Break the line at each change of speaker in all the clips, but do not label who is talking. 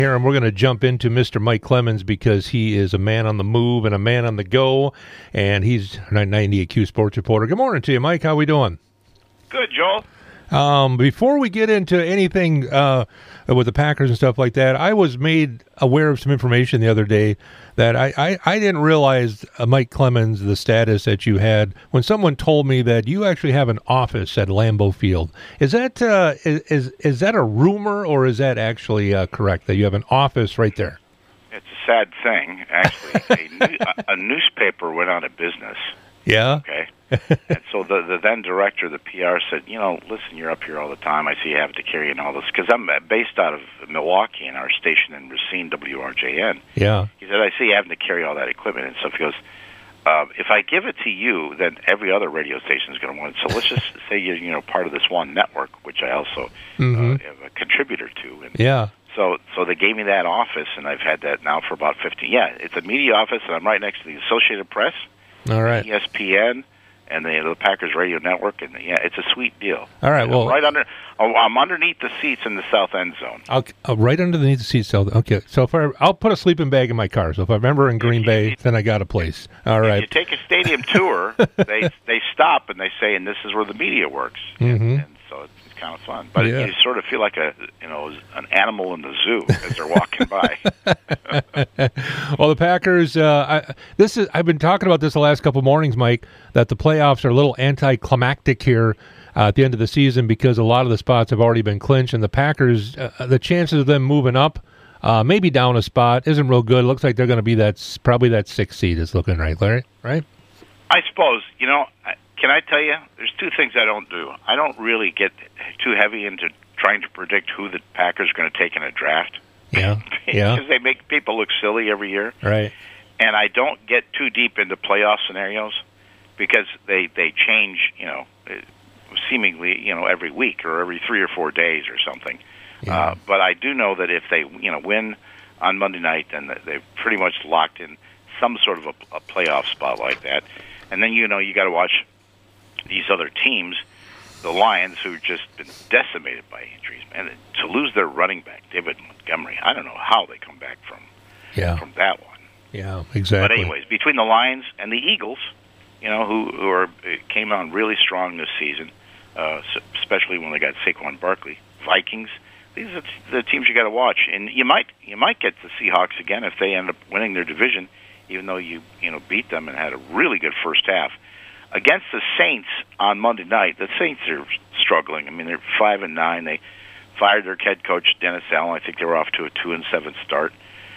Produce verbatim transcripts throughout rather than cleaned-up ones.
Here, and we're going to jump into Mister Mike Clemens because he is a man on the move and a man on the go, and he's nine ninety A Q Sports Reporter. Good morning to you, Mike. How we doing?
Good, Joel.
Um, before we get into anything uh, with the Packers and stuff like that, I was made aware of some information the other day that I, I, I didn't realize, uh, Mike Clemens, the status that you had when someone told me that you actually have an office at Lambeau Field. Is that uh, is, is is that a rumor, or is that actually uh, correct that you have an office right there?
It's a sad thing, actually. a, new, a, a newspaper went out of business.
Yeah.
Okay. And so the the then director of the P R said, you know, listen, you're up here all the time. I see you have to carry in all this. Because I'm based out of Milwaukee and our station in Racine, W R J N.
Yeah.
He said, I see you having to carry all that equipment and stuff. He goes, uh, if I give it to you, then every other radio station is going to want it. So let's just say you're, you know, part of this one network, which I also
mm-hmm.
uh, am a contributor to. And
yeah.
So so they gave me that office, and I've had that now for about fifteen. Yeah, it's a media office, and I'm right next to the Associated Press,
all right,
E S P N, and the, the Packers Radio Network, and yeah, it's a sweet deal.
All right, well,
I'm right under, I'm underneath the seats in the south end zone.
I'll, I'll right underneath the seats. Okay, so if I, I'll put a sleeping bag in my car. So if I remember in Green Bay, then I got a place. All right.
If you take a stadium tour, they they stop and they say, and this is where the media works,
mm-hmm.
and, and so it's, it's kind of fun. But
yeah.
you sort of feel like a you know an animal in the zoo as they're walking by.
Well, the Packers. Uh, I, this is. I've been talking about this the last couple mornings, Mike. That the playoffs are a little anticlimactic here uh, at the end of the season because a lot of the spots have already been clinched, and the Packers, uh, the chances of them moving up, uh, maybe down a spot, isn't real good. It looks like they're going to be that probably that sixth seed is looking right, Larry. Right?
I suppose. You know, can I tell you? There's two things I don't do. I don't really get too heavy into trying to predict who the Packers are going to take in a draft.
Yeah, yeah.
Because they make people look silly every year.
Right.
And I don't get too deep into playoff scenarios because they they change, you know, seemingly, you know, every week or every three or four days or something. Yeah. Uh, but I do know that if they, you know, win on Monday night, then they've pretty much locked in some sort of a, a playoff spot like that. And then, you know, you got to watch these other teams, the Lions, who've just been decimated by injuries, and to lose their running back, David Montgomery, I don't know how they come back from
yeah.
from that one.
Yeah, exactly.
But anyways, between the Lions and the Eagles, you know, who who are came on really strong this season, uh, especially when they got Saquon Barkley, Vikings. These are the teams you got to watch, and you might you might get the Seahawks again if they end up winning their division, even though you you know beat them and had a really good first half. Against the Saints on Monday night, the Saints are struggling. I mean, they're five and nine. They fired their head coach Dennis Allen. I think they were off to a two and seven start.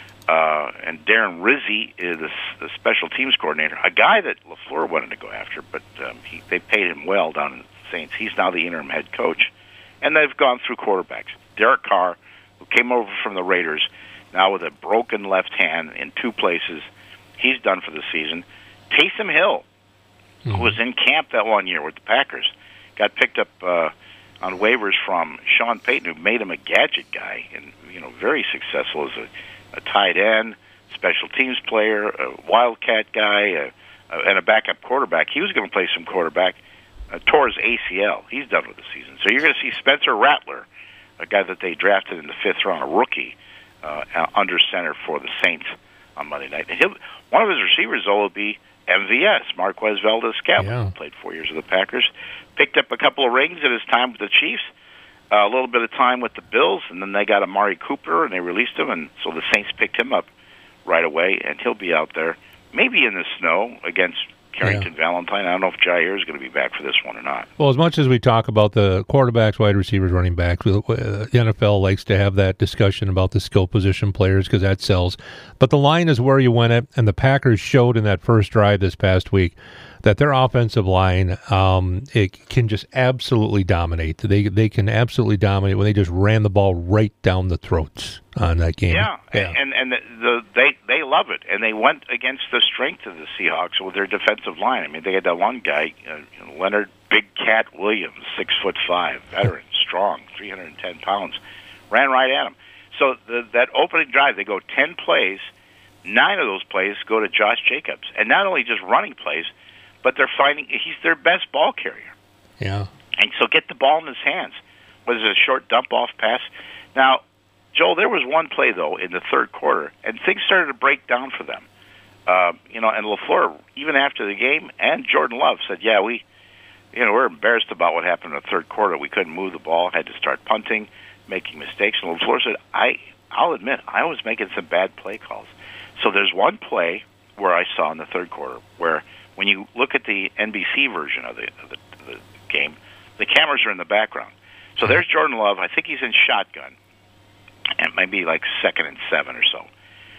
Uh, and Darren Rizzi is the, the special teams coordinator, a guy that LaFleur wanted to go after, but um, he, they paid him well down in the Saints. He's now the interim head coach, and they've gone through quarterbacks. Derek Carr, who came over from the Raiders, now with a broken left hand in two places, he's done for the season. Taysom Hill, mm-hmm. who was in camp that one year with the Packers, got picked up uh, on waivers from Sean Payton, who made him a gadget guy and you know very successful as a a tight end, special teams player, a wildcat guy, a, a, and a backup quarterback. He was going to play some quarterback, uh, tore his A C L. He's done with the season. So you're going to see Spencer Rattler, a guy that they drafted in the fifth round, a rookie, uh, under center for the Saints on Monday night. And he'll, one of his receivers, though, will be M V S, Marquez Valdez-Scantling,
yeah.
who played four years with the Packers. Picked up a couple of rings at his time with the Chiefs. Uh, a little bit of time with the Bills, and then they got Amari Cooper, and they released him, and so the Saints picked him up right away, and he'll be out there, maybe in the snow against Carrington yeah. Valentine. I don't know if Jair is going to be back for this one or not.
Well, as much as we talk about the quarterbacks, wide receivers, running backs, uh, the N F L likes to have that discussion about the skill position players because that sells. But the line is where you win it, and the Packers showed in that first drive this past week that their offensive line um, it can just absolutely dominate. They they can absolutely dominate when they just ran the ball right down the throats on that game.
Yeah, yeah. and and the, the, they they love it, and they went against the strength of the Seahawks with their defensive line. I mean, they had that one guy, uh, Leonard Big Cat Williams, six foot five, veteran, strong, three hundred and ten pounds, ran right at him. So the, that opening drive, they go ten plays. Nine of those plays go to Josh Jacobs, and not only just running plays, but they're finding he's their best ball carrier.
Yeah.
And so get the ball in his hands. Was it a short dump-off pass? Now, Joel, there was one play, though, in the third quarter, and things started to break down for them. Uh, you know, and LaFleur, even after the game, and Jordan Love said, yeah, we, you know, we're embarrassed about what happened in the third quarter. We couldn't move the ball, had to start punting, making mistakes. And LaFleur said, I, I'll admit, I was making some bad play calls. So there's one play where I saw in the third quarter where when you look at the N B C version of the, of the, the game, the cameras are in the background. So there's Jordan Love. I think he's in shotgun. And maybe like second and seven or so.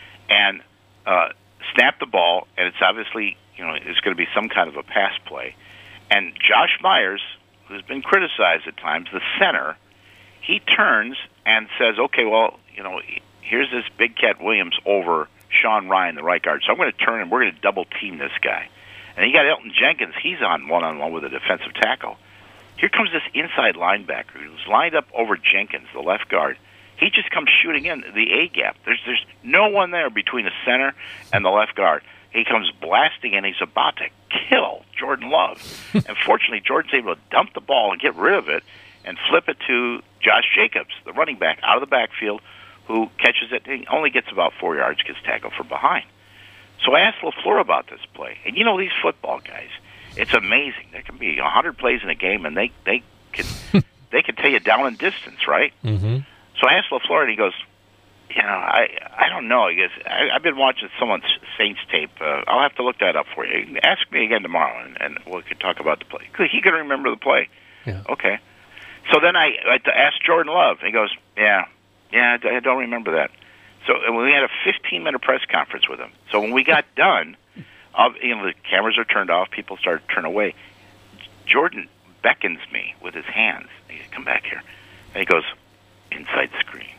And uh, snap the ball, and it's obviously, you know, it's going to be some kind of a pass play. And Josh Myers, who's been criticized at times, the center, he turns and says, okay, well, you know, here's this Big Cat Williams over Sean Ryan, the right guard. So I'm going to turn and we're going to double team this guy. And you got Elton Jenkins. He's on one-on-one with a defensive tackle. Here comes this inside linebacker who's lined up over Jenkins, the left guard. He just comes shooting in the A gap. There's there's no one there between the center and the left guard. He comes blasting in. He's about to kill Jordan Love. And fortunately, Jordan's able to dump the ball and get rid of it and flip it to Josh Jacobs, the running back, out of the backfield, who catches it. He only gets about four yards, gets tackled from behind. So I asked LaFleur about this play. And you know these football guys, it's amazing. There can be one hundred plays in a game, and they, they, can, they can tell you down in distance, right?
Mm-hmm.
So I asked LaFleur, and he goes, you know, I I don't know. He goes, I, I've been watching someone's Saints tape. Uh, I'll have to look that up for you. Ask me again tomorrow, and, and we could talk about the play. He can remember the play.
Yeah.
Okay. So then I, I asked Jordan Love. He goes, yeah, yeah, I don't remember that. So we had a fifteen-minute press conference with him. So when we got done, uh, you know, the cameras are turned off. People started to turn away. Jordan beckons me with his hands. He goes, come back here. And he goes, inside screen.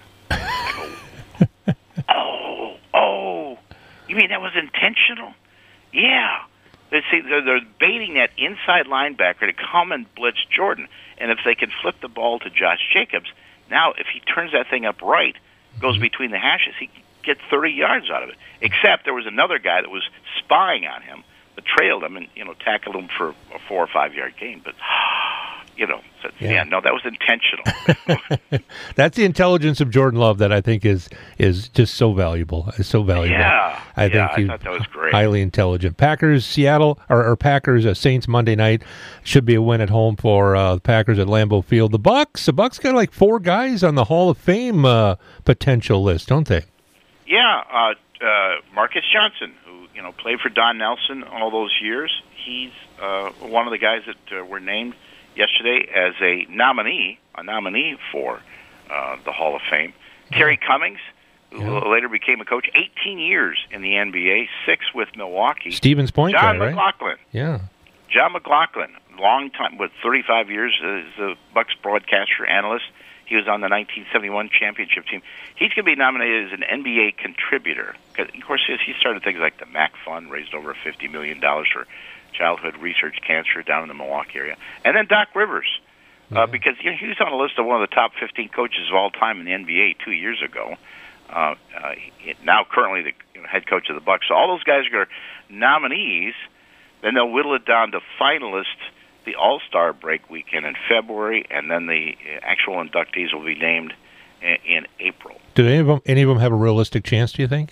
I go, oh, oh, you mean that was intentional? Yeah. They see, they're, they're baiting that inside linebacker to come and blitz Jordan. And if they can flip the ball to Josh Jacobs, now if he turns that thing up right, goes between the hashes, he can get thirty yards out of it. Except there was another guy that was spying on him, that trailed him and, you know, tackled him for a four or five yard gain. But, you know, so, yeah. yeah, no, that was intentional.
That's the intelligence of Jordan Love that I think is is just so valuable. It's so valuable.
Yeah,
I
yeah,
think he's
I thought that was great.
Highly intelligent. Packers, Seattle, or, or Packers, uh, Saints Monday night should be a win at home for uh, the Packers at Lambeau Field. The Bucks, the Bucks got like four guys on the Hall of Fame uh, potential list, don't they?
Yeah, uh, uh, Marcus Johnson, who you know played for Don Nelson all those years. He's uh, one of the guys that uh, were named yesterday as a nominee, a nominee for uh, the Hall of Fame. Terry Cummings, who yeah. later became a coach, eighteen years in the N B A, six with Milwaukee.
Stevens Point
John
guy, right?
McLaughlin.
Yeah.
John McLaughlin, long time, with thirty-five years as a Bucks broadcaster analyst. He was on the nineteen seventy-one championship team. He's going to be nominated as an N B A contributor. Cause, of course, he started things like the MAC Fund, raised over fifty million dollars for childhood research cancer down in the Milwaukee area. And then Doc Rivers, uh, mm-hmm. because you know, he was on a list of one of the top fifteen coaches of all time in the N B A two years ago. Uh, uh, he, now currently the you know, head coach of the Bucks. So all those guys are nominees. Then they'll whittle it down to finalists the All-Star break weekend in February, and then the actual inductees will be named in, in April.
Do any of them any of them have a realistic chance, do you think?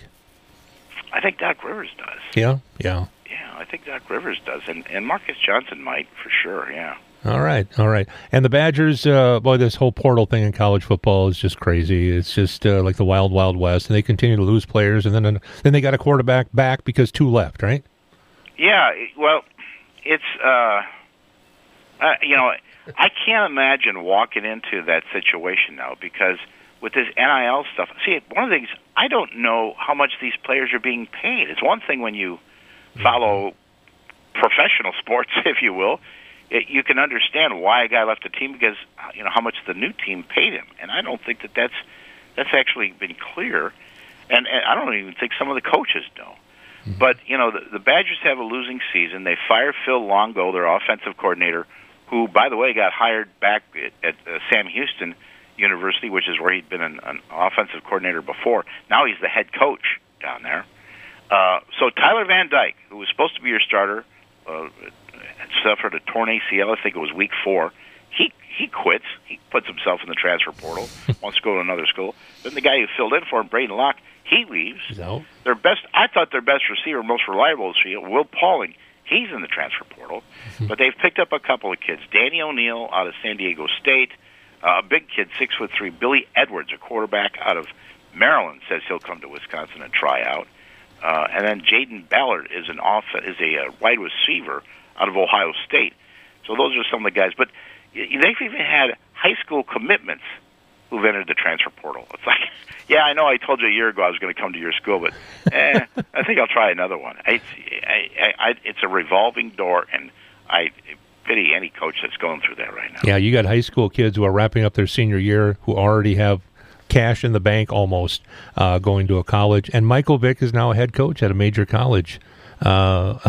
I think Doc Rivers does.
Yeah, yeah.
Yeah, I think Doc Rivers does, and, and Marcus Johnson might, for sure, yeah.
All right, all right. And the Badgers, uh, boy, this whole portal thing in college football is just crazy. It's just uh, like the wild, wild west, and they continue to lose players, and then then they got a quarterback back because two left, right? Yeah,
well, it's... Uh, Uh, you know, I can't imagine walking into that situation now because with this N I L stuff, see, one of the things, I don't know how much these players are being paid. It's one thing when you follow professional sports, if you will, it, you can understand why a guy left the team because, you know, how much the new team paid him. And I don't think that that's, that's actually been clear. And, and I don't even think some of the coaches know. Mm-hmm. But, you know, the, the Badgers have a losing season. They fired Phil Longo, their offensive coordinator, who, by the way, got hired back at, at uh, Sam Houston University, which is where he'd been an, an offensive coordinator before. Now he's the head coach down there. Uh, so Tyler Van Dyke, who was supposed to be your starter, uh, suffered a torn A C L. I think it was week four. He he quits. He puts himself in the transfer portal, wants to go to another school. Then the guy who filled in for him, Braden Locke, he leaves.
No.
Their best, I thought their best receiver, most reliable receiver, Will Pauling, he's in the transfer portal. But they've picked up a couple of kids. Danny O'Neill out of San Diego State, uh, a big kid, six foot three. Billy Edwards, a quarterback out of Maryland, says he'll come to Wisconsin and try out. Uh, and then Jaden Ballard is an off is a uh, wide receiver out of Ohio State. So those are some of the guys. But they've even had high school commitments who've entered the transfer portal. It's like, yeah, I know I told you a year ago I was going to come to your school, but eh, I think I'll try another one. I, I, I, it's a revolving door, and I pity any coach that's going through that right now.
Yeah, you got high school kids who are wrapping up their senior year who already have cash in the bank almost uh, going to a college. And Michael Vick is now a head coach at a major college uh,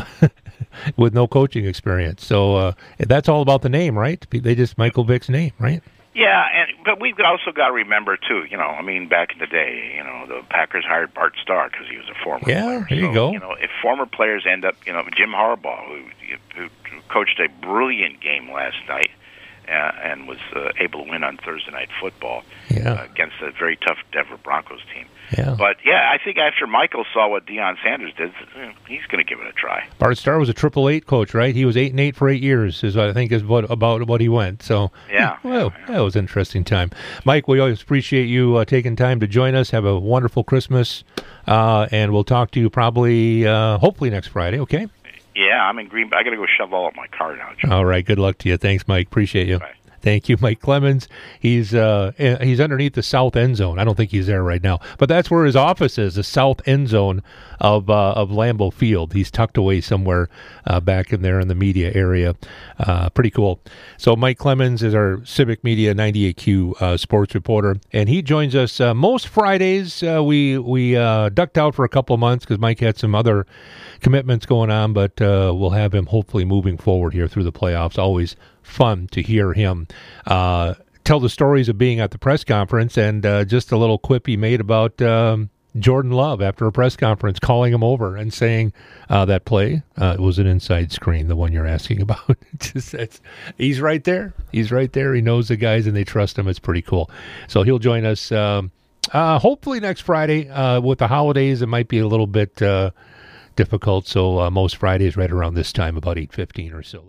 with no coaching experience. So uh, that's all about the name, right? They just Michael Vick's name, right?
Yeah, and but we've also got to remember, too, you know, I mean, back in the day, you know, the Packers hired Bart Starr because he was a former
yeah,
player.
There you
so,
go.
You know, if former players end up, you know, Jim Harbaugh, who, who coached a brilliant game last night, Uh, and was uh, able to win on Thursday Night Football
yeah.
uh, against a very tough Denver Broncos team.
Yeah.
But, yeah, I think after Michael saw what Deion Sanders did, he's going to give it a try.
Bart Starr was a triple eight coach, right? He was eight and eight for eight years, is what I think is what about what he went. So,
yeah,
well,
yeah.
that was an interesting time. Mike, we always appreciate you uh, taking time to join us. Have a wonderful Christmas, uh, and we'll talk to you probably, uh, hopefully next Friday, okay?
Yeah, I'm in Green Bay. I got to go shove all up my car now, Joe.
All right, good luck to you. Thanks, Mike. Appreciate you.
Bye.
Thank you, Mike Clemens. He's uh, he's underneath the south end zone. I don't think he's there right now, but that's where his office is, the south end zone of uh, of Lambeau Field. He's tucked away somewhere uh, back in there in the media area. Uh, pretty cool. So Mike Clemens is our Civic Media ninety-eight Q uh, sports reporter, and he joins us uh, most Fridays. Uh, we we uh, ducked out for a couple of months because Mike had some other commitments going on, but uh, we'll have him hopefully moving forward here through the playoffs. Always fun to hear him uh, tell the stories of being at the press conference, and uh, just a little quip he made about um, Jordan Love after a press conference, calling him over and saying uh, that play uh, was an inside screen, the one you're asking about. Just that's, he's right there. He's right there. He knows the guys and they trust him. It's pretty cool. So he'll join us um, uh, hopefully next Friday. Uh, with the holidays, it might be a little bit uh, difficult. So uh, most Fridays right around this time, about eight fifteen or so.